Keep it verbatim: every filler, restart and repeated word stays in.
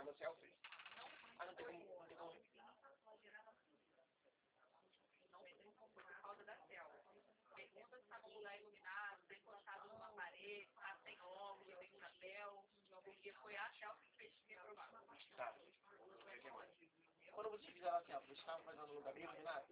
tirando selfie. Ah, não tem como, não tem como. Por causa da selva. Pergunta se está num lugar iluminado, bem encostado numa parede, está sem óculos, sem chapéu, porque foi a selfie que fez me provar. Tá. Quando você fizer assim, ó, você está fazendo um lugar bem iluminado,